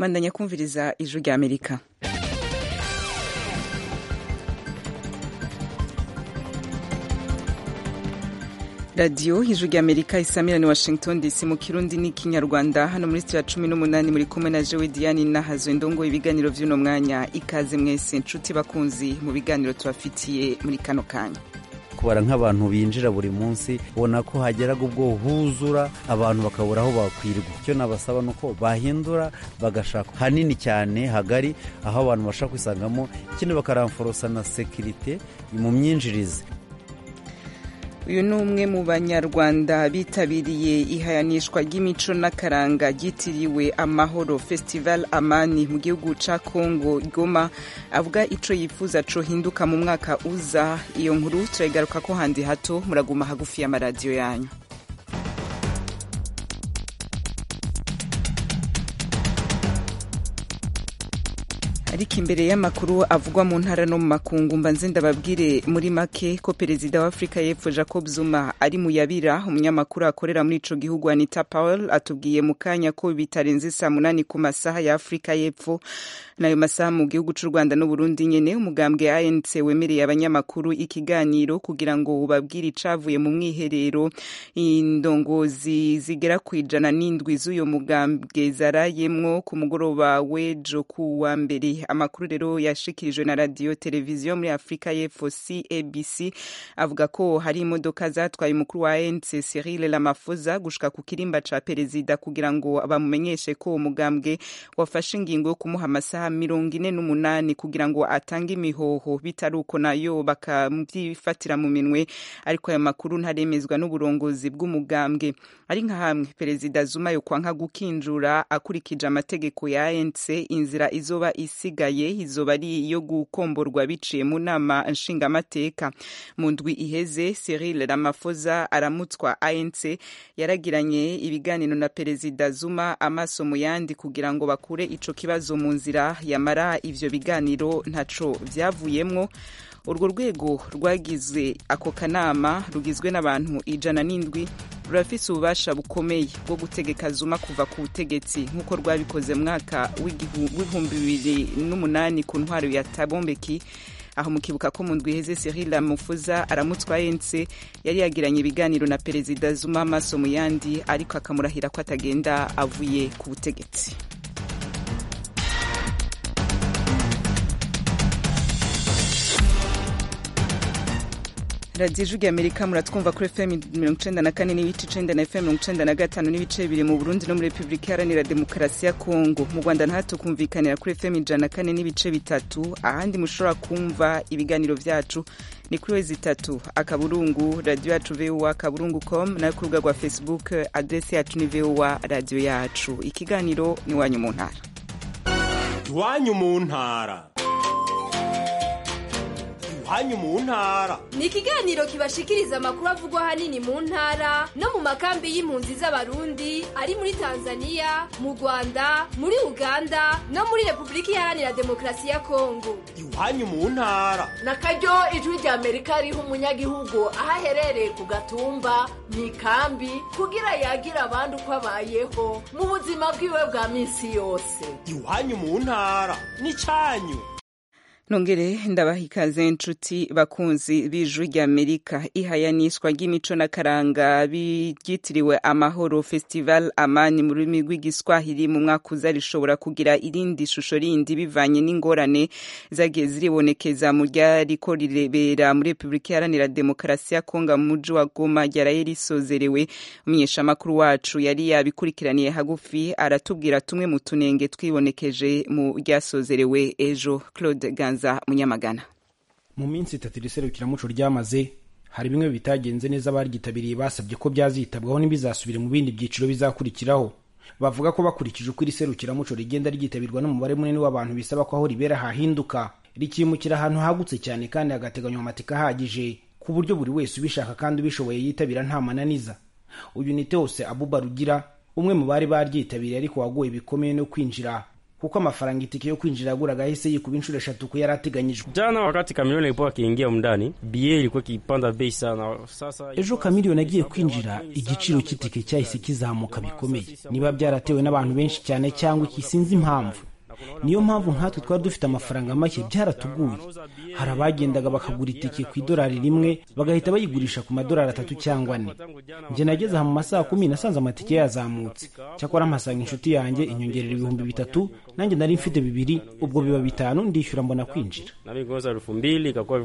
Mandanya kumviriza ijwi rya Amerika. Radio ijwi rya Amerika isamira ni Washington DC mu Kirundi n'ikinyarwanda. Hano muri studio ya 18 muri kumwe na Jewe Diane nahazo indongo ibiganiro vy'uno mwanya. Ikaze mwese nshuti bakunzi mu biganiro tubafitiye muri kano kanya. Kubara nk'abantu binjira buri munsi ubona ko hageraga ubwo huzura abantu bakabura aho bakwirwa. Icyo nabasaba nuko bahindura bagashaka hanini cyane hagari aho abantu bashaka kwisangamo, ikindi bakaramforosa na security mu myinjirize. Uyu ni umwe mu banyarwanda bitabiriye ihayanishwa ry'imico n'akaranga ryitiriwe Amahoro Festival Amani mu gihugu ca Kongo Goma, avuga ico yifuza co hinduka mu mwaka uza. Iyo nkuru turayigaruka ko handi hato, muraguma hagufi y'amaradiyo yanyu. Ariko imbere y'amakuru avugwa mu ntara no mu makungu, mbanze ndababwire muri make ko perezida wa Afrika y'Epfo Jacob Zuma ari mu yabira. Umunyamakuru akorera muri ico gihugu Anita Powell atubwiye mu kanya ko bitarenze saa 8 ku masaha ya Afrika y'Epfo, nayo masaha mu gihugu c'u Rwanda no Burundi nyene. Umugambwe ANC wemereye abanyamakuru ikiganiro kugira ngo ubabwire icavuye mu mwiherero indongozi zigera ku107 z'uyo mugambwe zarayemwo ku mugoroba w'ejo ku wa mbere. Amakuru rero yashikirijwe na radio televiziyo muri Afrika y'Epfo CABC avuga ko hari imodoka zatwaye umukuru wa ANC Cyril Ramaphosa gushika ku kirimba ca perezida kugira ngo bamumenyeshe ko umugambwe wafashe ingingo yo kumuha amasaha 48 kugira ngo atange imihoho, bitaruko nayo bakamvyifatira mu minwe. Ariko aya makuru ntaremezwa n'uburongozi bw'umugambwe. Ari nka hamwe perezida Zuma yo kwanka gukinjura akurikije amategeko ya ANC, inzira izoba isigaye izoba ari iyo gukomborwa biciye mu nama nshingamateka. Mu ndwi iheze Cyril Ramaphosa aramutswa ANC yaragiranye ibiganiro na perezida Zuma amaso mu yandi kugira ngo bakure ico kibazo mu nzira. Yamara ivyo biganiro ntaco vyavuyemwo. Urwo rwego rwagize ako kanama rugizwe n'abantu 107 rurafise ububasha bukomeye bwo gutegeka Zuma kuva ku butegetsi nk'uko rwabikoze mwaka w'2008 ku ntwaro ya Thabo Mbeki. Aho mukibuka ko mu ndwi iheze Cyril Ramaphosa aramutswa ANC yari yagiranye ibiganiro na perezida Zuma amaso mu yandi, ariko akamurahira ko atagenda avuye ku butegetsi. Radio Ijwi Amerika muratwumva kuri FM 94 n'ibice 9 na FM 95 n'ibice 2 mu Burundi no muri Republika Iharanira Demokarasi ya Kongo. Mu Rwanda naho kumvikanira kuri FM 104 n'ibice 3. Ahandi mushobora kumva ibiganiro vyacu ni kuri wezi3 akaburungu radio yacu voa.com na ku rubuga rwa Facebook adresse yacu ni voa radio yacu. Ikiganiro ni wanyu mu ntara. Wanyu mu ntara. Hanyu mu ntara ni ikiganiro kibashikiriza amakuru avugwa hanini mu ntara no mu makambi y'impunzi z'abarundi ari muri Tanzania, mu Rwanda, muri Uganda no muri Republika Iharanira Demokarasi ya Kongo. Hanyu mu ntara nakaryo ijwi rya Amerika riho umunyagihugu ahaherereye ku gatumba mu ikambi kugira yagira abandi uko abayeho mu buzima bwiwe bwa minsi yose. Hanyu mu ntara ni canyu. Nongere ndabaha ikaze nshuti bakunzi b'Ijwi rya Amerika. Ihayanishwa ry'imico n'akaranga byitiriwe Amahoro Festival Amani mu rurimi rw'igiswahili mu mwaka uza rishobora kugira irindi shusho rindi bivanye n'ingorane zagiye ziribonekeza mu ryariko rirebera muri Republika Iharanira Demokarasi ya Kongo mu muji wa Goma ryaraye risozerewe. Umunyeshamakuru wacu yari yabikurikiraniye hagufi aratubwira tumwe mu tunenge twibonekeje mu ryasozerewe ejo. Claude Ganza Munyamagana. Mu minsi 3 riserukiramuco ryamaze hari bimwe bitagenze neza, baryitabiriye basabye ko byazitabwaho n'ibizasubire mu bindi byiciro bizakurikiraho. Bavuga ko bakurikije uko riserukiramuco rigenda ryitabirwa n'umubare munini w'abantu bisaba ko aho ribera hahinduka, rikimukira ahantu hagutse cyane kandi hagateganywa amatika ahagije ku buryo buri wese ubishaka kandi ubishoboye yitabira nta mananiza. Uyu ni Teose Abuba Rugira, umwe mu bari baryitabiriye ariko wagoye bikomeye no kwinjira kuko amafaranga itike yo kwinjira yaguraga yahise yikuba inshuro 3 ku yari ateganyijwe. Jana wakati Chameleone ilipokuwa kiingia mndani, bie ilikuwa kipanda bei sana. Sasa ejo Chameleone agiye kwinjira, igiciro cy'itike cyahise kizamuka bikomeye. Niba byaratewe n'abantu benshi cyane cyangwa ikisinzi impamvu. Niyo mpamvu nkatwe twari dufite amafaranga make byaratuguye. Hari abagendaga bakagura itike ku $1 rimwe bagahita bayigurisha ku $3 cyangwa 4. Nje nageze aha mu masaha 10 nasanze amatike yazamutse. Cyakora mpasanga inshuti yanjye inyongerera 3,000, nanjye nari mfite 2, ubwo biba 5 ndishyura mbona kwinjira. Nami ngoza 2,000 ikakuwa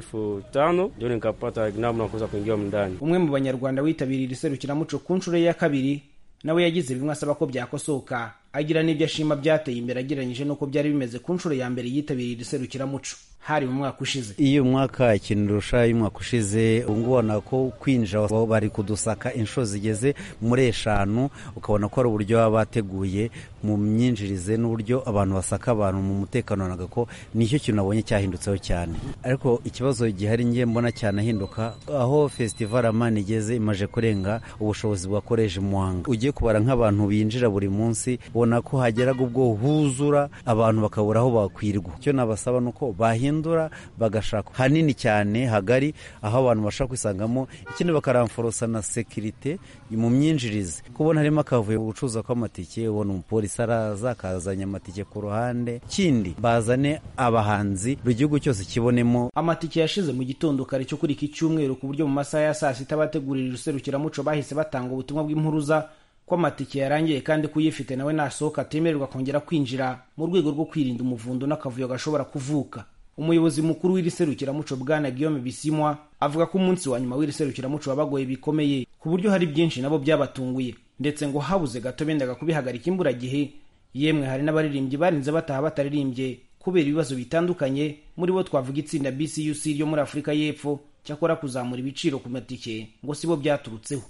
5,000 ndio nikapata namna kuza kuingia ndani. Umwe mu Banyarwanda witabiriye iserukiramuco ku nshuro ya 2 nawe yagize bimwe asaba ko byakosoka, agira n'ibyo ashima byateye imbere agereranyije nuko byari bimeze ku nshuro ya mbere yitabiriye iserukiramuco hari mu mwaka ushize. Iyo mwaka ikintu rusha y'umwaka ushize ubona ko kwinjira bari kudusaka inshuro zigeze muri 5, ukabona ko ari uburyo bateguye mu myinjirize n'uburyo abantu basaka abantu mu mutekano, naga ko nicyo kintu nabonye cyahindutseho cyane. Ariko ikibazo gihari ngiye mbona cyane ahinduka aho festival Amani igeze imaje kurenga ubushobozi bwakoreje Muhanga. Ugiye kubara nk'abantu binjira buri munsi ubona ko hageraga ubwo huzura abantu bakabura aho bakwirwa. Cyo nabasaba nuko bahindura bagashaka hanini cyane hagari aho abantu bashaka kwisangamo, ikindi bakaramforosa na security mu myinjirize. Kubona harimo akavuye gucuza kw'amatike, ubona umupolisi araza akazanya amatike ku ruhande, kindi bazane abahanzi igihugu cyose kibonemo. Amatike yashize mu gitondo kare cyo kuri iki cyumweru ku buryo mu masaha ya saa 6 bategurira iserukiramuco bahise batanga ubutumwa bw'impuruza ko amatike yarangiye kandi kuyifite nawe nasohoka atemererwa kongera kwinjira mu rwego rwo kwirinda umuvundo n'akavuyo gashobora kuvuka. Umuyobozi mukuru w'iri serukiramuco Bwana Guillaume Bisimwa avuga ko umunsi wa nyuma w'iri serukiramuco wabagoye bikomeye ku buryo hari byinshi nabo byabatunguye, ndetse ngo habuze gato bendaga kubihagarika imburagihe. Yemwe hari n'abaririmbyi barinze bataha bataririmbye kubera ibibazo bitandukanye, muri bo twavuga itsinda BCUC ryo muri Afrika y'Epfo cyakora kuzamura ibiciro ku matike ngo sibo byaturutseho.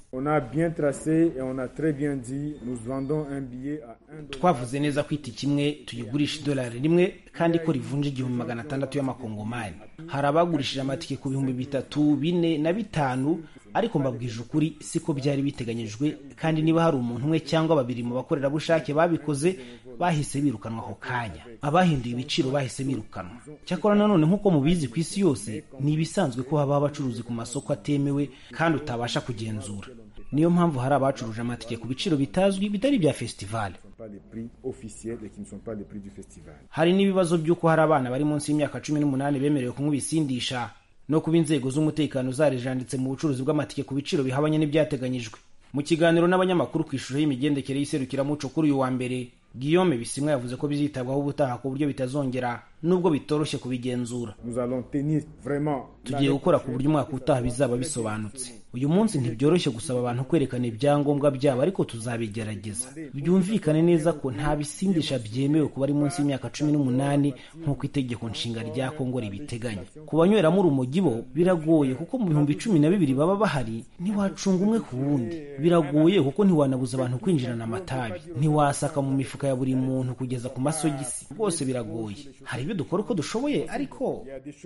Twavuze neza ko itike imwe tuyigurisha $1 rimwe kandi ko rivunje 600 y'amakongomani. Hari abagurishije amatike ku 3,000, 4 na 5, ariko mbabwije ukuri siko byari biteganyijwe, kandi niba hari umuntu umwe cyangwa 2 mu bakorerabushake babikoze bahise birukanwa ako kanya. Abahinduye ibiciro bahise birukanwa. Cyakora nanone nk'uko mubizi ku isi yose ni ibisanzwe ko haba abacuruzi ku masoko atemewe kandi utabasha kugenzura. Niyo mpamvu hari abacuruje amatike ku biciro bitazwi bitari bya festival. Hari n'ibibazo by'uko hari abana bari munsi y'imyaka 18 bemerewe kunywa ibisindisha no kuba inzego z'umutekano zarijanditse mu bucuruzi bw'amatike ku biciro bihabanye n'ibyateganyijwe. Mu kiganiro n'abanyamakuru ku ishusho y'imigendekere y'iserukiramuco kuri uyu wa mbere, Guillaume Bisimwa yavuze ko bizitabwaho ubutaha ku buryo bitazongera nubwo bitoroshye kubigenzura. Tugiye gukora ku buryo umwaka utaha bizaba bisobanutse. Uyu munsi ntibyoroshye gusaba abantu kwerekana ibyangombwa byabo, ariko tuzabigerageza. Byumvikane neza ko nta bisindisha byemewe kuba ari munsi y'imyaka 18 nk'uko itegeko nshinga rya Kongo ribiteganya. Ku banyweramo urumogi bo biragoye kuko mu 2012 baba bahari, ntiwacunga umwe ku wundi. Biragoye kuko ntiwanabuza abantu kwinjirana amatabi, ntiwasaka mu mifuka ya buri muntu kugeza ku masogisi. Bose biragoye. Hari ibyo dukora uko dushoboye, ariko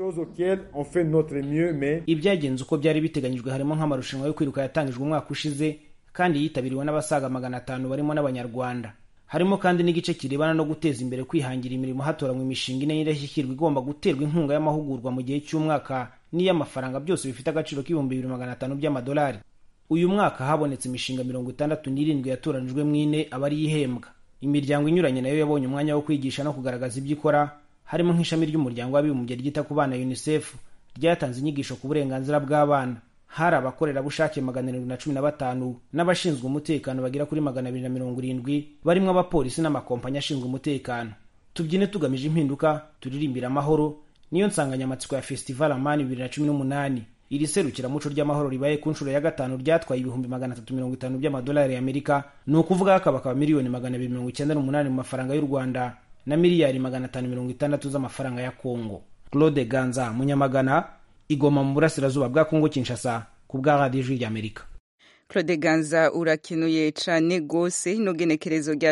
ibyagenze uko byari biteganyijwe harimo nk'amarushanwa yo kwiruka yatangijwe umwaka ushize kandi yitabiriwe n'abasaga 500 barimo n'Abanyarwanda. Harimo kandi n'igice kirebana no guteza imbere kwihangira imirimo hatoranywa imishinga ine y'indashyikirwa igomba guterwa inkunga y'amahugurwa mu gihe cy'umwaka n'iy'amafaranga, byose bifite agaciro $2,500 by'amadolari. Uyu mwaka habonetse imishinga 67 yatoranijwe mwine abari yihembwa. Imiryango inyuranye nayo yabonye umwanya wo kwigisha no kugaragaza ibyo ikora, harimo nk'ishami ry'umuryango w'abibumbye ryita ku bana UNICEF ryatanze inyigisho ku burenganzira bw'abana. Hari abakorerabushake 715 n'abashinzwe umutekano bagira kuri 270 barimo abapolisi n'amakompanyi ashinzwe umutekano. Tubyine tugamije impinduka, turirimbira amahoro, niyo nsanganyamatsiko ya Festival Amani 2018. Iri serukiramuco ry'amahoro ribaye ku nshuro ya 5 ryatwaye $350 by'amadolari y'Amerika, ni ukuvuga akaba miliyoni 298 mu mafaranga y'u Rwanda na miliyari 560 z'amafaranga ya Kongo. Claude Ganza, Munyamagana, Igoma mu burasirazuba bwa Kongo Kinshasa, ku bwa Radio y'Amerika. Claude Ganza urakenuye cane gose. Ino genekerezo rya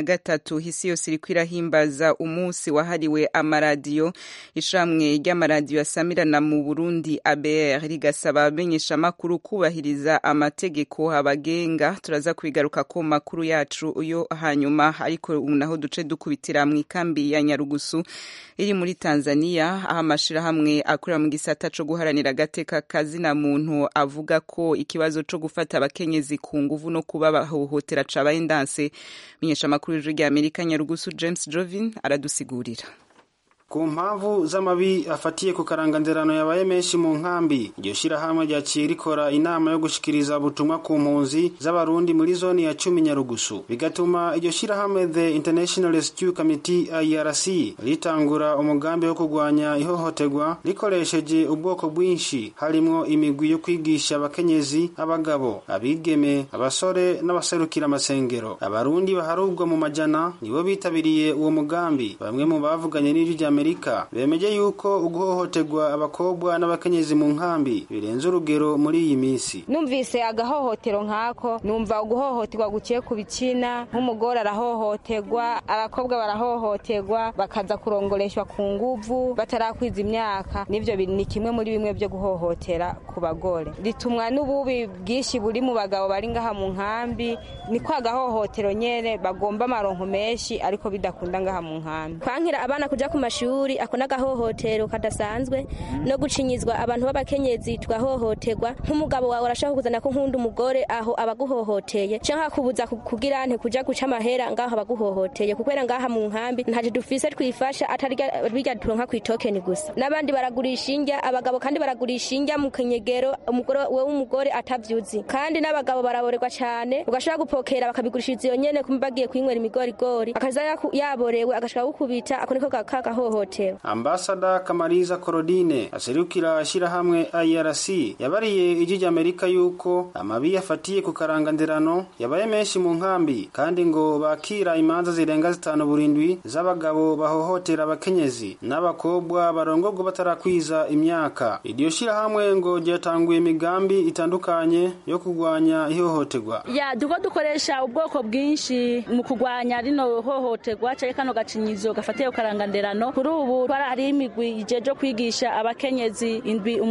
13 hisi yose iriko irahimbaza umunsi wahariwe amaradiyo. Ishamwe ry'amaradiyo asamirana mu Burundi ABR rigasaba abamenyesha makuru kubahiriza amategeko abagenga. Turaza kubigaruka ko makuru yacu uyo hanyuma, ariko naho duce dukubitira mu ikambi ya Nyarugusu iri muri Tanzania, aho amashirahamwe akorera mu gisata co guharanira agateka kazina muntu avuga ko ikibazo co gufata abakenyezi ku nguvu no kubahohotera cabaye ndanse. Menyesha makuru y'Ijwi ry'Amerika Nyarugusu James Jovin aradusigurira. Ku mpamvu z'amabi afatiye ku karanganderano yabaye menshi mu nkambi, iryo shirahamwe ryaciye rikora inama yo gushikiriza ubutumwa ku mpunzi z'abarundi muri zone ya 10 Nyarugusu, bigatuma iryo shirahamwe The International Rescue Committee IRC ritangura umugambi wo kurwanya ihohoterwa rikoresheje ubwoko bwinshi, harimwo imigwi yo kwigisha abakenyezi, abagabo, abigeme, abasore n'abaserukira amasengero. Abarundi baharubwa mu majana nibo bitabiriye uwo mugambi. Bamwe mu bavuganye n'ijwi Amerika bemeje yuko uguhohoterwa abakobwa n'abakenyezi mu nkambi birenze urugero muri iyi minsi. Numvise agahohotero nkako, numva uguhohoterwa guciye ku bicina, nk'umugore arahohoterwa, abakobwa barahohoterwa, bakaza kurongoreshwa ku nguvu batarakwiza imyaka. Nivyo ni kimwe muri bimwe byo guhohotera ku bagore. Ritumwa n'ububi bwishi buri mu bagabo bari ngaha mu nkambi, ni kwa gahohotero nyene bagomba amaronko menshi ariko bidakunda ngaha mu nkambi. Kwankira abana kuja ku mashuri ako nagahohotero kadasanzwe, no gucinyizwa abantu b'abakenyezi twahohoterwa. Nk'umugabo wawe arashaka kuzana ko nkunda umugore aho abaguhohoteye, canka kubuza kugira nte kuja guca amahera ngaho abaguhohoteye, kukwera ngaha mu nkambi ntaje dufise twifasha atarya biga turonka kwitokeni gusa. Nabandi baragurisha indya, abagabo kandi baragurisha indya mu kenyegero, umugore we w'umugore atavyuzi. Kandi n'abagabo baraborerwa cyane, ugashaka gupokera bakabigurishiriza iyo nyene kumbagiye kwinywera imigorigori, akaza yaborewe agashaka gukubita, ako niko kakahohotera. Ambassador Kamariza Korodine aserukira shirahamwe IRC yabariye Ijwi ry'Amerika yuko amabi yafatiye ku karanganderano yabaye menshi mu nkambi, kandi ngo bakira imanza zirenga 5 z'abagabo bahohotera abakenyezi n'abakobwa barongorwa batarakwiza imyaka. Iryo shirahamwe ngo ryatanguye imigambi itandukanye yo kurwanya ihohoterwa. Duko dukoresha ubwoko bwinshi mu kurwanya rino hohoterwa cyaje kano gacinyizo gafatiye ku karanganderano. Kuri ubu hari imigwi ijeje kwigisha abakenyezi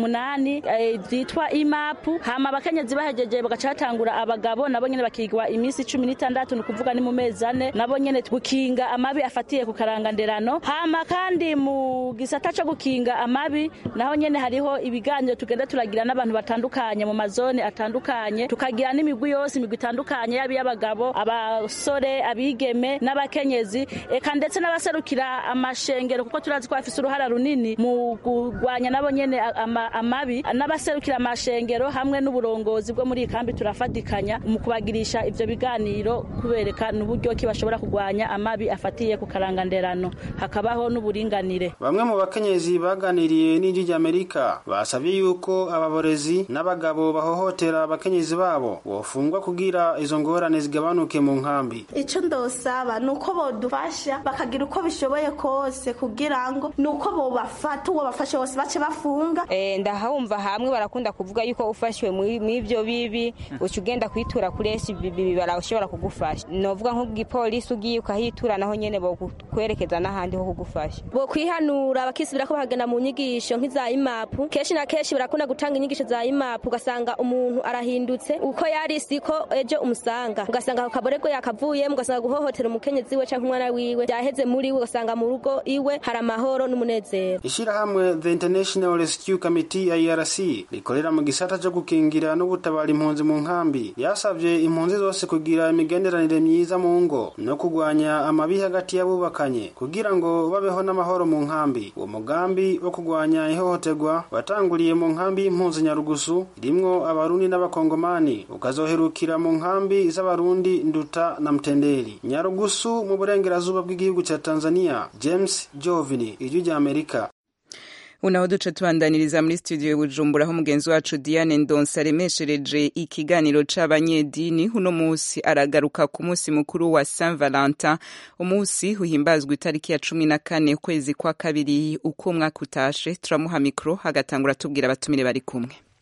8 zitwa IMAP, hama abakenyezi bahejeje bagacatangura abagabo nabo nyene bakigwa iminsi 16, ni kuvuga ni mu mezi 4, nabo nyene gukinga amabi afatiye ku karanganderano. Hama kandi mu gisata cyo gukinga amabi naho nyene hariho ibiganiro tugenda turagira n'abantu batandukanye mu mazone atandukanye, tukagira n'imigwi yose, imigwi itandukanye yabi abagabo, abasore, abigeme n'abakenyezi, eka ndetse n'abaserukira amashengero, kuko turazi ko afise uruhara runini mu kurwanya nabo nyene amabi. N'abaserukira amashengero hamwe n'uburongozi bwo muri ikambi turafatikanya mu kubagirisha ivyo biganiro, kubereka n'uburyo ki bashobora kurwanya amabi afatiye ku karanganderano, hakabaho n'uburinganire. Bamwe mu bakenyezi baganiriye n'Ijwi ry'Amerika basabye yuko ababorezi n'abagabo bahohotera abakenyezi babo bofungwa kugira izo ngorane zigabanuke mu nkambi. Ico ndosaba nuko bodufasha bakagira uko bishoboye kose kugira ngo nuko bo bafata uwo bafashe bose bace bafunga. Ndahumva hamwe barakunda kuvuga yuko ufashwe mw'ivyo bibi ucugenda kwitura kuri SBB barashobora kugufasha. Novuga nk'ubwipolisi ugiye ukahitura naho nyene bo kwerekeza n'ahandi ho kugufasha. Bo kwihanura bakisubira ko bagenda mu nyigisho nk'iza IMAP. Keshi na keshi barakunda gutanga inyigisho za IMAP, ugasanga umuntu arahindutse uko yari siko ejo umusanga, ugasanga akaborego yakavuye, ugasanga guhohotera umukenyezi we canke umwana wiwe byaheze muri we, ugasanga mu rugo iwe hari amahoro n'umunezero. Ishirahamwe The International Rescue Committee IRC rikorera mu gisata cyo gukingira no gutabara impunzi mu nkambi yasavye impunzi zose kugira imigenderanire myiza mu ngo no kurwanya amabi hagati y'abubakanye kugira ngo babeho n'amahoro mu nkambi. Uwo mugambi wo kurwanya ihohoterwa watanguriye mu nkambi y'impunzi Nyarugusu rimwo abarundi n'abakongomani, ukazoherukira mu nkambi z'abarundi Nduta na Mtendeli. Nyarugusu mu burengerazuba bw'igihugu cya Tanzania. James Jovini, Ijwi ry'Amerika. Unaho duce tubandaniriza muri studio y'Ubujumbura aho mugenzi wacu Diane Ndonsa aremeshereje ikiganiro c'abanyedini. Uno musi aragaruka ku musi mukuru wa Saint Valentin, umusi uhimbazwa itariki ya 14 ukwezi kwa kabiri uko umwaka utashe. Turamuha mikro agatangura tubwira abatumire bari kumwe.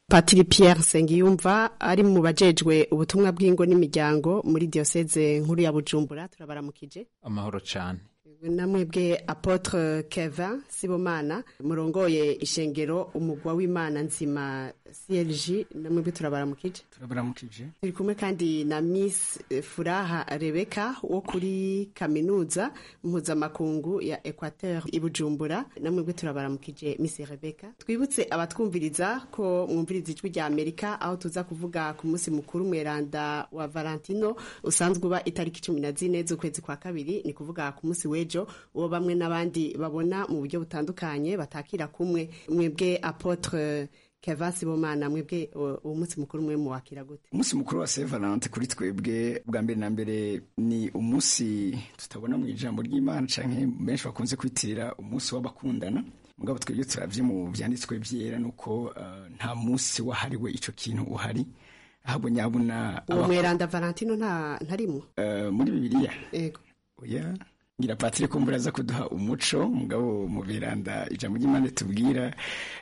Patiri Pierre Nsengiyumva ari mu bajejwe ubutumwa bw'ingo n'imiryango muri diocese nkuru ya Bujumbura turabaramukije. Amahoro cyane. Namwebwe Apotre Kevin Sibomana murongoye ishengero umugwa w'Imana nzima CLG, namwebwe turabaramukije. Turi kumwe kandi na Miss Furaha Rebecca wo kuri kaminuza mpuzamakungu ya Equateur i Bujumbura, namwebwe turabaramukije Miss Rebecca. Twibutse abatwumviriza ko mwumviriza ijwi rya Amerika aho tuza kuvuga ku munsi mukuru mweranda wa Valentino usanzwe uba itariki 14 z'ukwezi kwa kabiri, ni kuvuga ku munsi wejo uwo bamwe n'abandi babona mu buryo butandukanye batakira kumwe. Mwebwe Apotre Kevin Sibomana, mwebwe umunsi mukuru mwe muwakira gute? Umunsi mukuru wa Saint Valentin kuri twebwe bwa mbere na mbere ni umunsi tutabona mu ijambo ry'Imana canke benshi bakunze kwitirira umunsi w'abakundana. Mugabo twebwe turavye mu vyanditswe vyera nuko nta munsi wahariwe ico kintu uhari, ahubwo nyabuna uwo mweranda Valentino ntarimo muri Bibiliya. Yego. Oya, ngira Patiri kumbura za kuduha umuco, mugabo mu biranda ijambo ry'Imana tubwira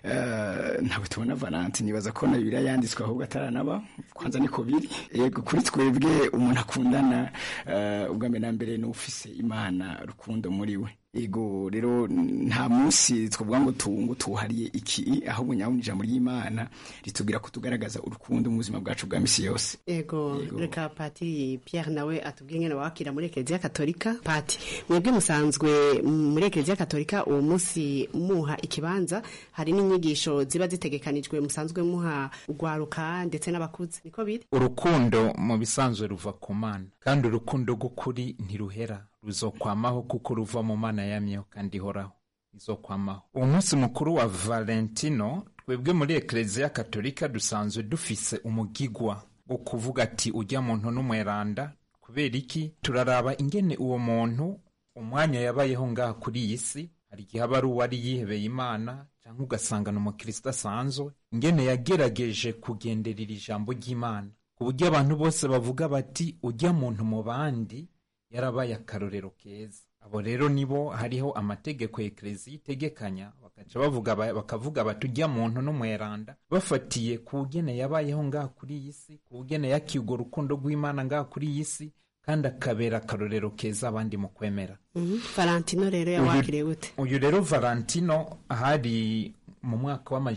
ntabwo tubona Valentine, nibaza ko na Bibiliya yanditswe ahubwo ataranaba, kwanza niko biri. Yego, kuri twebwe umuntu akundana ubwa mbere na mbere n'ufise Imana rukundo muri we. Ego rero nta munsi twavuga ngo tuhariye iki, ahubwo nyabona ijambo ry'Imana ritubwira ko tugaragaza urukundo mu buzima bwacu bwa misi yose. Ego, reka Patiri Pierre nawe atubwiye ngene wakira muri Eklezia Katolika. Pati, mwebwe musanzwe muri Eklezia Katolika uwo munsi muha ikibanza, hari n'inyigisho ziba zitegekanijwe musanzwe muha ugwaruka ndetse n'abakuze, niko biri? Urukundo mu bisanzwe ruva ku Mana, kandi urukundo rw'ukuri ntiruhera, ruzokwamaho kuko ruva mu Mana yamyeho kandi ihoraho izokwamaho. Umunsi mukuru wa Valentino twebwe muri Eklezia Katolika dusanzwe dufise umugigwa wo kuvuga ati ujya muntu n'umweranda. Kubera iki? Turaraba ingene uwo muntu umwanya yabayeho ngaha kuri iyi si, hari igihe aba ari uwari yihebeye Imana cyangwa ugasanga ni umukristo asanzwe, ingene yagerageje kugenderera ijambo ry'Imana ku buryo abantu bose bavuga bati ujya muntu mu bandi yarabaye akarorero keza. Abo rero nibo hariho amategeko Eklezia itegekanya, bakavuga bati ujya muntu n'umweranda bafatiye ku bugene yabayeho ngaha kuri iyi si, ku bugene yakirwa urukundo rw'Imana ngaha kuri iyi si, kandi akabera akarorero keza abandi mu kwemera. Valentino rero yawakiriye gute? Uyu rero Valentino ahari mu mwaka wa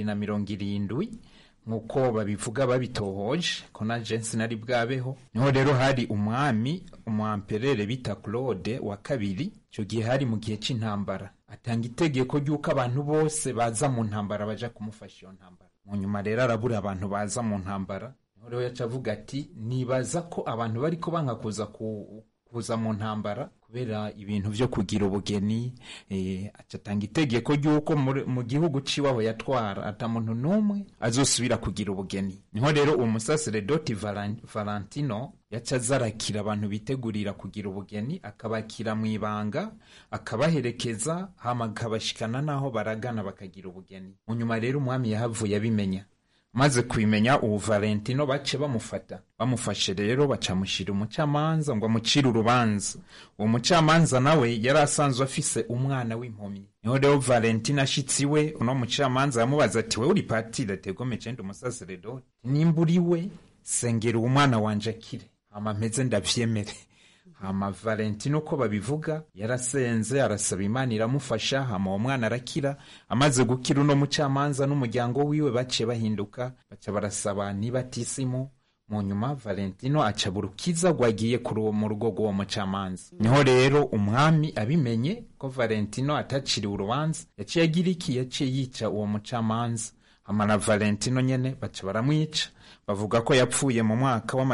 270 nkuko babivuga babitohoje ko na jensi nari bwabeho. Niho rero hari umwamperere bita Claude wa kabiri, cyo gihe hari mu gihe c'intambara, atanga itegeko ry'uko abantu bose baza mu ntambara baja kumufasha iyo ntambara. Mu nyuma rero arabura abantu baza mu ntambara, niho rero yacavuga ati nibaza ko abantu bariko banka kuza mu ntambara kubera ibintu vyo kugira ubugeni, acatanga itegeko ry'uko mu gihugu ciwabo yatwara ata muntu numwe azosubira kugira ubugeni. Niho rero uwo musaseredoti Valentino yacazarakira abantu bitegurira kugira ubugeni, akabakira mu ibanga, akabaherekeza, hama akabashikana naho baragana bakagira ubugeni. Mu nyuma rero umwami yahavuye abimenya, maze kubimenya uwo Valentino bace bamufashe rero bacamushira umucamanza ngo amucire urubanza. Uwo mucamanza nawe yari asanzwe afise umwana w'impumyi. Niho rero Valentino ashitsi we uno mucamanza yamubaza ati wewe uri Patiri? Tegome cende umusaseredoti, nimba uri we sengera umwana wanje akire hama mpeze ndavyemere. Hama Valentino ko babivuga yarasenze arasaba Imana iramufasha, hama uwo mwana arakira. Amaze gukira uno mucamanza n'umuryango wiwe bace bahinduka, baca barasaba nibatisimu. Mu nyuma Valentino aca burukiza gwagiye mu rugo rw'uwo mucamanza. Niho rero umwami abimenye ko Valentino ataciriwe urubanza, yaciye agira iki? Yaciye yica uwo mucamanza. Hama na Valentino nyene baca baramwica, bavuga ko yapfuye mu mwaka wa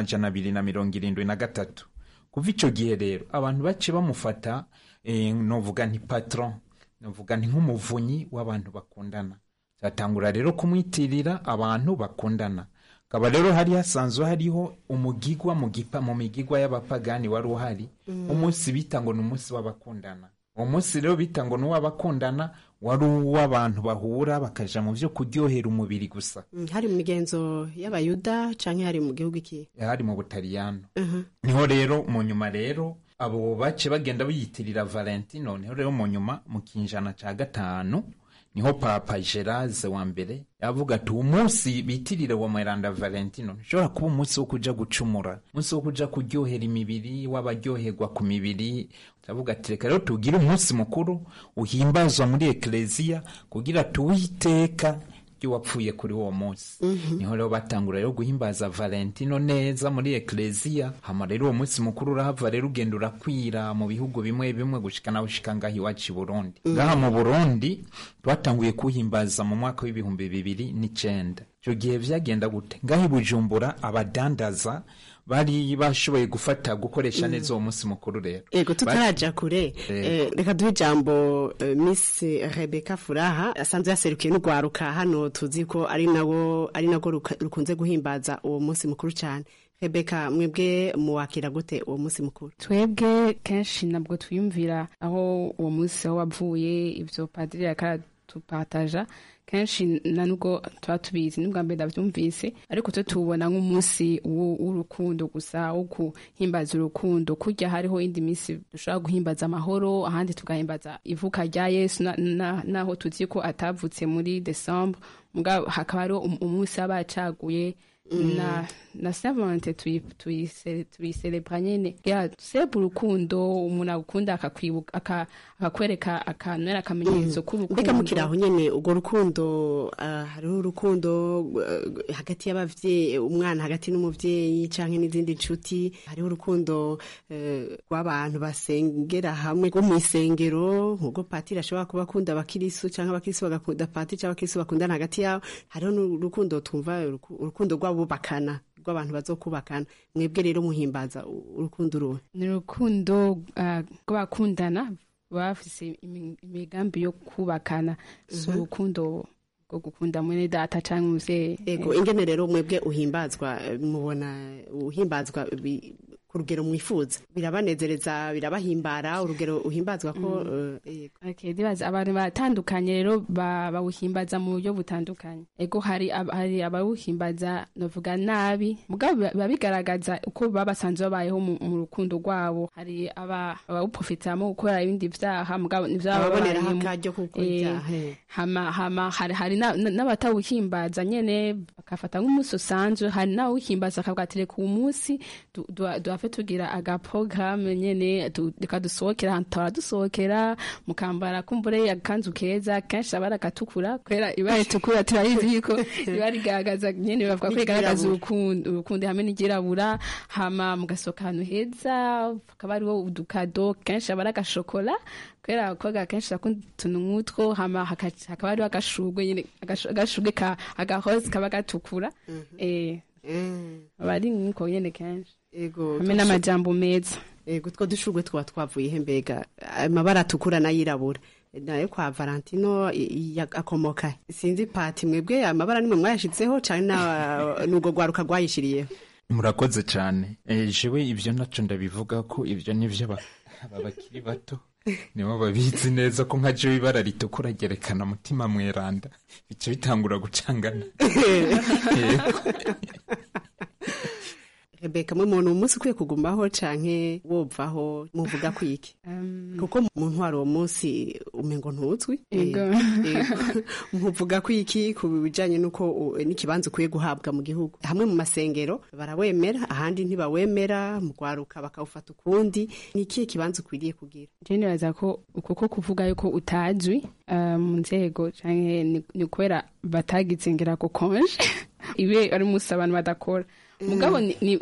273. Kuva ico gihe rero abantu bace bamufata novuga nti patron, novuga nti nk'umuvunyi w'abantu bakundana. Cyatangura rero kumwitirira abantu bakundana. Kaba rero hari hasanzwe hariho umugigwa mu migigwa y'abapagani wari uhari, umunsi bita ngo n'umunsi w'abakundana. Uwo munsi rero bita ngo n'uw'abakundana wari uw'abantu bahura bakaja mu vyo kuryohera umubiri gusa. Hari mu migenzo y'Abayuda canke hari mu gihugu iki? Hari mu Butaliyano. Niho rero mu nyuma rero abo bace bagenda biyitirira Valentino. Niho rero mu nyuma mu kinjana ca 5 niho papa Gerase wa mbere yavuga ati umunsi bitirire wa Mweranda Valentino nshobora kuba umunsi wo kuja gucumura, umunsi wo kuja kuryohera imibiri w'abaryoherwa ku mibiri. Ndavuga ati reka rero tugire umunsi mukuru uhimbazwa muri ekleziya kugira tuwiteka wapfuye kuri uwo munsi. Niho rero batangura rero guhimbaza Valentino neza muri ekleziya. Hama rero uwo munsi mukuru urahava rero ugenda urakwira mu bihugu bimwe bimwe gushika naho ushika ngaho iwacu i Burundi. Ngaha mu Burundi twatanguye kuhimbaza mu mwaka w'ibihumbi 2009. Ico gihe vyagenda gute? Ngaho i Bujumbura abadandaza bari bashoboye gukoresha neza uwo munsi mukuru rero. Ego tutaraja kure reka duhe ijambo Miss Rebecca Furaha asanzwe yaserukiye n'ugwaruka hano, tuzi ko ari nago rukunze guhimbaza uwo munsi mukuru cyane. Rebecca, mwebwe muwakira gute uwo munsi mukuru? Twebwe kenshi nabwo twiyumvira aho uwo munsi aho wavuye, ivyo padiri yakatupataja kenshi nanubwo tuba tubizi n'ubwa mbere ndavyumvise, ariko twe tubona nk'umunsi w'urukundo gusa, wo guhimbaza urukundo. Kurya hariho indi minsi dushobora guhimbaza amahoro, ahandi tugahimbaza ivuka rya Yesu naho tuzi ko atavutse muri December, mugabo hakaba hariho umunsi abacaguye na Saint-Valentin tuyicelebra nyene ya sebu urukundo, umuntu agukunda akakwibuka akakwereka akantu akamenyetso k'urukundo. Mbega mukiraho nyene urwo rukundo, hariho urukundo hagati y'abavyeyi, umwana hagati n'umuvyeyi canke n'izindi nshuti, hariho urukundo rw'abantu basengera hamwe rwo mw'isengero, nk'ubwo patiri ashobora kuba akunda abakirisu canke abakirisu bagakunda patiri canke abakirisu bakundana hagati yabo. Hariho n'urukundo twumva urukundo rw'abubakana, rw'abantu bazokubakana. Mwebwe rero muhimbaza urukundo ruhe? Ni urukundo rw'abakundana bafise imigambi yo kubakana, si urukundo rwo gukunda mwene data canke umuvyeyi. Ego, ingene rero mwebwe uhimbazwa, mubona uhimbazwa urugero mwifuza? Birabanezereza, birabahimbara urugero uhimbazwa ko? Okay, dibaza abantu batandukanye rero bawuhimbaza mu buryo butandukanye. Ego hari abawuhimbaza novuga nabi, mugabo babigaragaza uko babasanzwe babayeho mu rukundo rwabo. Hari abawuprofitamwo gukora ibindi vyaha, mugabo nivyababonera akaryo kuko ivyaha. Hama hari n'abatawuhimbaza nyene bakafata nk'umunsi usanzwe. Hari n'awuhimbaza akavuga ati reka uwo munsi tugira agaprograme nyene reka dusohokera ahantu tora dusohokera, mukambara kumbure akanzu keza, kenshi abara gatukura kubera ibara tukura turayizi yuko ibara rigaragaza nyene bavuga ko rigaragaza urukundo hamwe n'igirabura. Hama mugasohoka ahantu heza, akaba ariho udukado, kenshi abara agashokora kubera akoga kenshi akunda utuntu nk'utwo. Hama hakaba ariho agashurwe nyene, agashurwe agahoze kaba gatukura. Abari niko nyene kenshi. Ego, hamwe n'amajambo meza. Ego, two dushurwe twa twavuye he mbega? Amabara atukura n'ayirabura nayo kwa Valentino akomoka? Sinzi pati, mwebwe amabara nimwe mwayashizeho cyane n'ubwo gwaruka rwayishiriyeho? Murakoze cyane. Jewe ivyo naco ndabivuga ko ivyo nivyo abakiri bato nibo babizi neza ko nka jewe ibara ritukura ryerekana mutima mweranda, bice bitangura gucangana. Rebecca, mwe muntu umunsi ukwiye kugumaho canke wovaho, muvuga kwiki? Kuko umuntu wari uwo munsi umengo ntuzwi. Muvuga kwiki ku bijanye nuko n'ikibanza ukwiye guhabwa mu gihugu? Hamwe mu masengero barawemera, ahandi ntibawemera, mu gwaruka bakawufata ukundi. Ni ikihe kibanza ukwiriye kugira? Je nibaza ko uko kuvuga yuko utazwi mu nzego canke ni kubera batagize ngira ko konje ibe ari musi abantu badakora. Mugabo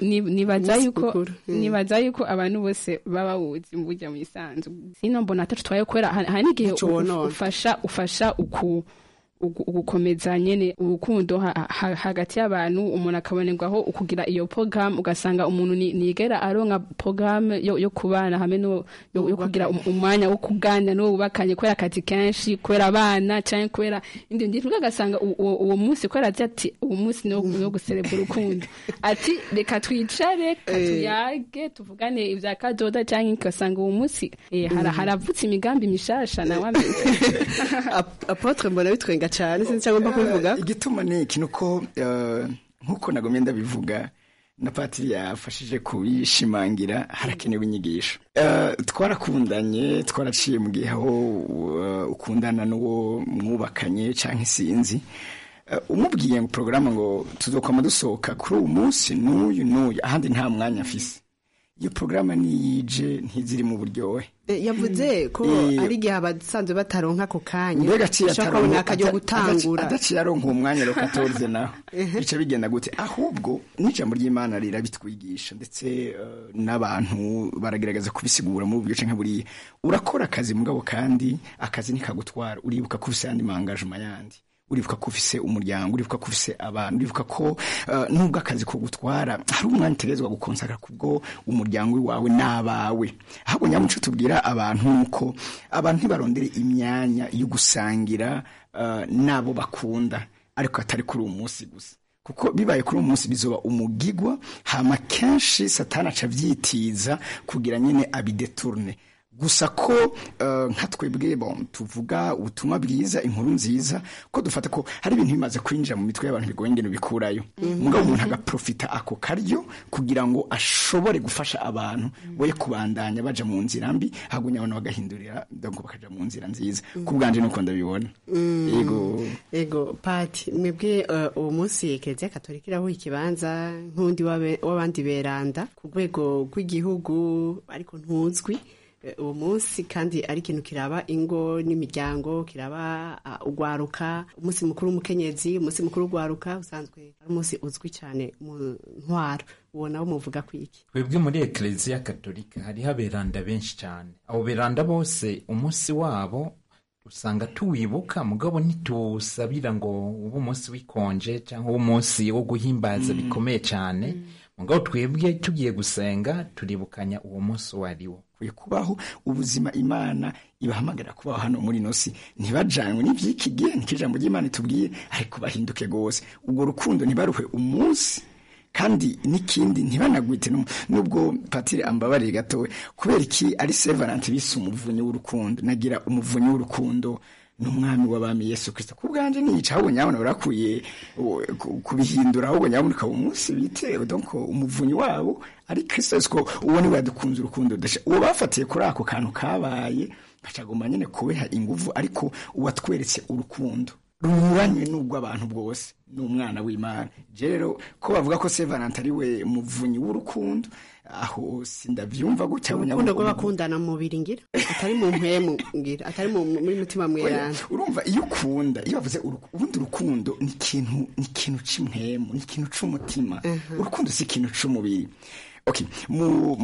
nibaza yuko abantu bose baba buzi mu buryo mwisanzu. Sino mbona atacu twaye kwera hari n'igihe ufasha ugukomeza nyene urukundo hagati y'abantu, umuntu akabonerwaho ukugira iyo program, ugasanga umuntu nigera aronka program yo kubana hamwe no yo kugira umwanya wo kuganira no ubakanye kwera akazi kenshi, kwera abana canke kwera indi ndi tugasanga uwo munsi kwera ati uwo munsi no guserebura urukundo, ati reka twicare katuyage tuvugane ivya kadoda canke ugasanga uwo munsi haravutse imigambi mishasha na wame. Apotre mbona bitwenga cyane, sinzi cyangwa mba kuvuga igituma ni ikintu ko nkuko nagomye ndabivuga, na patiri yafashije kubishimangira harakenewe inyigisho. Twarakundanye twaraciye mu gihe aho ukundana n'uwo mwubakanye canke sinzi umubwiye ngo porogaramu ngo tuzokwama dusohoka kuri uyu munsi n'uyu ahandi nta mwanya afise, iyo porogaramu niyije ntiziri mu buryohe. Yavuze ko ari igihe abasanzwe bataronka ako kanya mbega ashobora akajya gutangura adaciye aronka umwanya rero 14 naho bica bigenda gute? Ahubwo n'ijambo ry'Imana rirabitwigisha ndetse n'abantu baragerageza kubisigura mu buryo canke buriya. Urakora akazi mugabo kandi akazi nikagutwara, uribuka ko ufise andi engagement yandi, uribuka ko ufise umuryango, uribuka ko ufise abantu, uribuka ko nubwo akazi ko gutwara hari umwanya utegerezwa gukonsakara kubwo umuryango wawe n'abawe. Ahubwo nyamuco tubwira abantu nuko abantu ntibarondere imyanya yo gusangira nabo bakunda, ariko atari kuri uyu munsi gusa, kuko bibaye kuri uyu munsi bizoba umugigwa, hama kenshi satani aca avyitiza kugira nyene abidetourne. Gusa ko nka twebwe tuvuga ubutumwa bwiza, inkuru nziza, ko dufata ko hari ibintu bimaze kwinjira mu mitwe y'abantu bigoye ngene bikurayo, mugabo umuntu agaprofita ako karyo kugira ngo ashobore gufasha abantu boye kubandanya baja mu nzira mbi, hagunya abantu bagahindurira donc bakaja mu nzira nziza. Kubwanje nuko ndabibona. Ego Pati, mwebwe uwo munsi Eklezia Katolika iraho ikibanza nk'undi w'abandi beranda ku rwego rw'igihugu ariko ntuzwi uwo munsi, kandi ari ikintu kiraba ingo n'imiryango, kiraba ugwaruka, umunsi mukuru w'umukenyezi, umunsi mukuru w'ugwaruka usanzwe ari umunsi uzwi cyane mu ntwaro. Ubona wo muvuga kwiki? Twebwe muri Eklezia Katolika hariho aberanda benshi cyane. Abo beranda bose umunsi wabo usanga tuwibuka, mugabo ntitusabira ngo ubu umunsi w'ikonje cyangwa umunsi wo guhimbaza bikomeye cyane, mugabo twebwe tugiye gusenga turibukanya uwo munsi wariwo kubaho ubuzima Imana ibahamagara kubaho hano muri nosi, ntibajanwe n'ivyiki gihe n'ikijambo ry'Imana tubwiye, ariko bahinduke gose. Ubwo rukundo ntibaruhe umunsi, kandi n'ikindi ntibanagwite nubwo patiri ambabarire gatowe, kubera iki ari Saint bise umuvunyi w'urukundo. Nagira umuvunyi w'urukundo n'umwami w'abami Yesu Kristo. Kubwanje niyica ahubwo nyabona barakuye kubihindura, ahubwo nyabona ukaba umunsi bitewe donc umuvunyi wabo ari Kristo. Ko uwo ni wadukunze urukundo dasha, uwo bafatiye kuri ako kantu kabaye bacagoma nyene kubeha inguvu, ariko uwatweretse urukundo runyuranye n'ubwo abantu bwose n'umwana w'Imana. Rero ko bavuga ko Saint ari we muvunyi w'urukundo, aho sindavyumva gutya. Urukundo rw'abakundana mu mubiri ngira, atari mu mpemu ngira, atari muri mutima mweranda. Urumva iyo ukunda, iyo bavuze ubundi urukundo ni ikintu c'impemu, ni ikintu c'umutima. Urukundo si ikintu c'umubiri. Okay, mu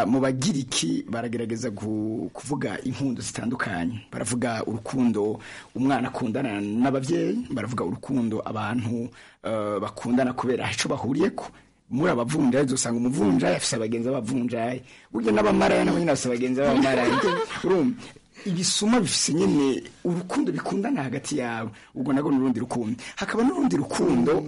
bagiriki baragerageza kuvuga impundo zitandukanye. Baravuga urukundo umwana akundana n'abavyeyi, baravuga urukundo abantu bakundana kubera ico bahuriyeko. Muri abavunjayi uzosanga umuvunjayi afise abagenzi b'abavunjayi, burya n'abamaraya nabo nyene bafise abagenzi b'abamaraya. Urumva ibisuma bifise nyene urukundo bikundana hagati yabo, ubwo nago n'urundi rukundo. Hakaba n'urundi rukundo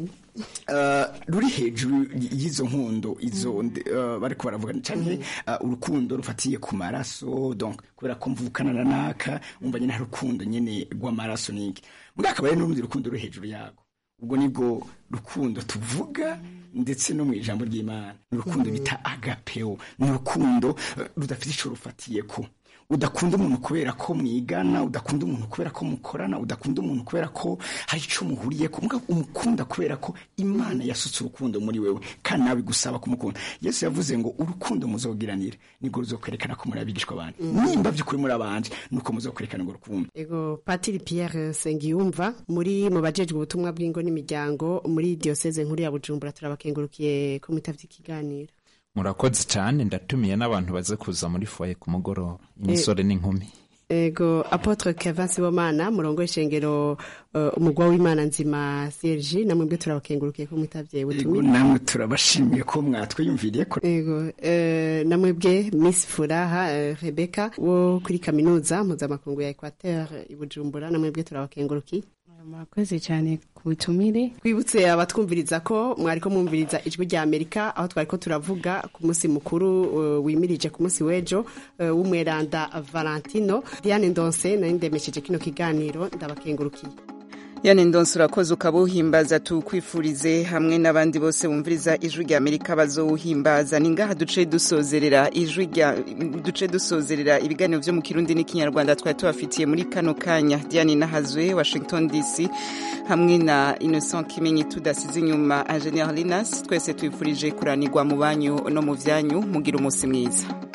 ruri hejuru y'izo nkundo izo bariko baravuga canke urukundo rufatiye ku maraso, donc kubera ko mvukana na naka umva nyene hari urukundo nyene rw'amaraso niki. Mbwa akaba ari n'urundi rukundo ruri hejuru yago, ubwo nibwo rukundo tuvuga ndetse no mu ijambo ry'Imana. Urukundo bita agapeo, n'urukundo rudafite ico rufatiyeko. Udakunda umuntu kubera ko mwigana, udakunda umuntu kubera ko mukorana, udakunda umuntu kubera ko hari ico muhuriyeko, mbwa umukunda kubera ko Imana yasutse urukundo muri wewe kandi nawe gusaba kumukunda. Yesu yavuze ngo urukundo muzogiranira niko ruzokwerekana ko muri abigishwa banje, nimba by'ukuri muri abanje nuko muzokwerekana ngo rukundo. Ego Patiri Pierre Sengiyumva, muri mu bajejwe ubutumwa bw'ingo n'imiryango muri diocese nkuru ya Bujumbura, turabakengurukiye ko mwitavye ikiganiro. Murakoze cyane, ndatumiye n'abantu baze kuza muri foyer ku mugoroba, imisore n'inkumi. Ego Apotre Kevin Sibomana, murongo ishengero umugwa w'Imana nzima CLG, namwe bwe turabakengurukiye ko mwitavye ubutumwa. Ego namwe turabashimiye ko mwatwiyumviriye ko. Ego namwe bwe Miss Furaha Rebecca wo kuri kaminuza mpuzamakungu ya Equateur i Bujumbura, namwe bwe turabakengurukiye. Murakoze cyane ku butumire. Twibutse abatwumviriza ko mwariko mwumviriza ijwi rya Amerika, aho twariko turavuga ku munsi mukuru wimirije ku munsi wejo w'umweranda Valentino. Diane Ndonse nari ndemesheje kino kiganiro, ndabakengurukiye. Yane Ndonso urakoze ukabuhimbaza tukwifurize hamwe n'abandi bose bumviriza ijwi rya Amerika bazowuhimbaza. Ni ngaha duce dusozerera ibiganiro vyo mu Kirundi n'ikinyarwanda twari tubafitiye muri kano kanya. Diane Nahazwe, Washington DC, hamwe na Innocent Kimenyi tudasize inyuma Engineer Linas, twese twifurije kuranirwa mu banyu no mu vyanyu, mugira umunsi mwiza.